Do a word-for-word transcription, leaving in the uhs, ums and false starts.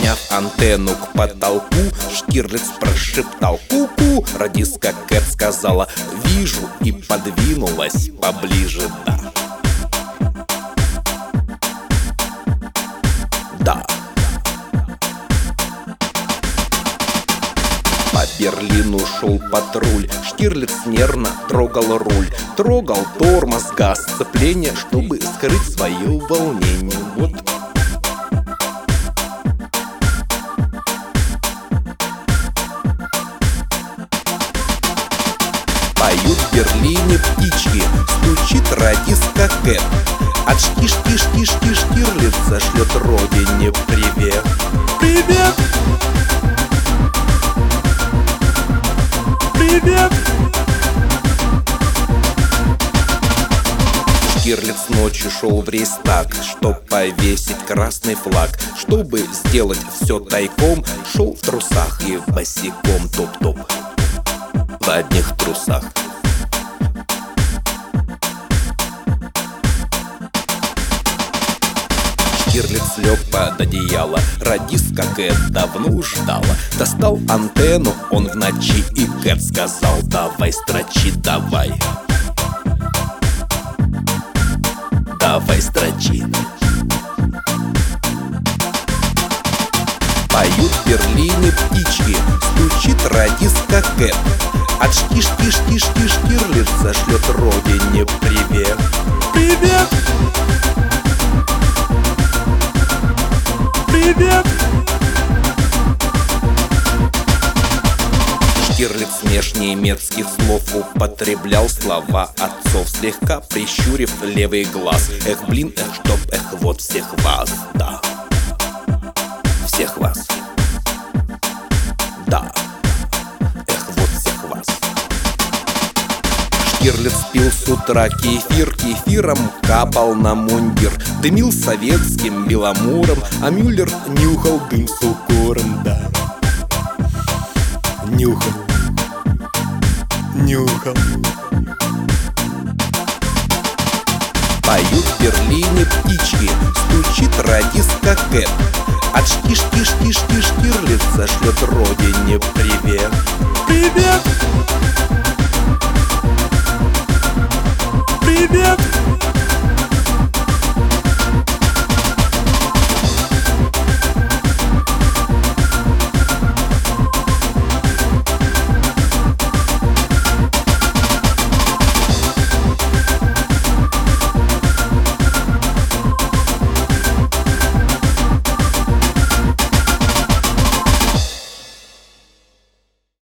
Подняв антенну к потолку, Штирлиц прошептал ку-ку. Радистка Кэт сказала «Вижу» и подвинулась поближе, да. Да. По Берлину шел патруль, Штирлиц нервно трогал руль, трогал тормоз, газ, сцепление, чтобы скрыть свое волнение. Вот. Поют в Берлине птички, стучит радистка Кэт. От шти-шти-шти-шти Штирлица шлет родине привет. Привет! Привет! Штирлиц ночью шел в Рейхстаг, чтоб повесить красный флаг. Чтобы сделать все тайком, шел в трусах и босиком. Топ-топ в одних трусах. Штирлиц лег под одеяло, радистка Кэт давно ждала. Достал антенну он в ночи, и Кэт сказал «Давай, строчи, давай». Давай, строчи. Поют в Берлине птички, стучит радистка Кэт. От шти-шти-шти-шти Штирлица шлет родине привет. Привет! Привет! Штирлиц меж немецких слов употреблял слова отцов, слегка прищурив левый глаз. Эх, блин, эх, чтоб, эх, вот всех вас, да. Всех вас. Да. Эх, вот всех вас. Штирлиц пил с утра кефир, кефиром капал на мундир, дымил советским беломуром, а Мюллер нюхал дым с укором, да. Нюхал. Нюхал. Поют в Берлине птички, стучит радистка Кэт. От шти-шти-шти-шти Штирлица шлет родине привет. Привет!